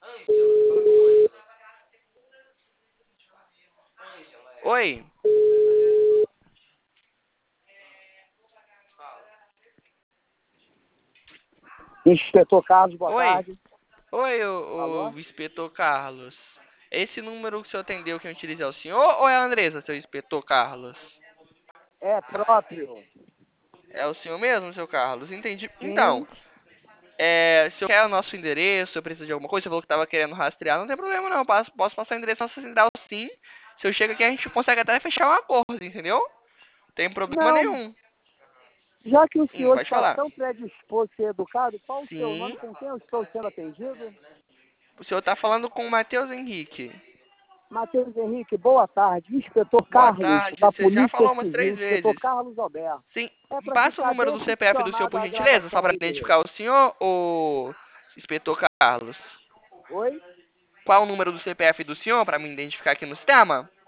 Oi. Inspetor Carlos, boa Oi. tarde. Oi, Alô? o inspetor Carlos. Esse número que o senhor atendeu que eu utilizei é o senhor ou é a Andressa, seu inspetor Carlos? É próprio. É o senhor mesmo, seu Carlos? Entendi. Então, Sim. se o senhor quer o nosso endereço, se eu preciso de alguma coisa, você falou que estava querendo rastrear, não tem problema não. Posso passar o endereço nosso sindical sim. Se eu chego aqui, a gente consegue até fechar um acordo, entendeu? Tem problema Não, nenhum. já que o senhor Pode está falar. tão predisposto a ser educado, qual o seu Sim. nome, com quem eu estou sendo atendido? O senhor está falando com o Matheus Henrique. Matheus Henrique, boa tarde. Inspetor Boa Carlos, tarde. da Você já Polícia falou umas Civil, 3 inspetor vezes. Carlos Alberto. Sim. É para Passa o ficar número do CPF do senhor, por decepcionada a gentileza, só gravação para aí dele. identificar o senhor, o inspetor Carlos. Oi? Qual o número do CPF do senhor, para me identificar aqui no sistema?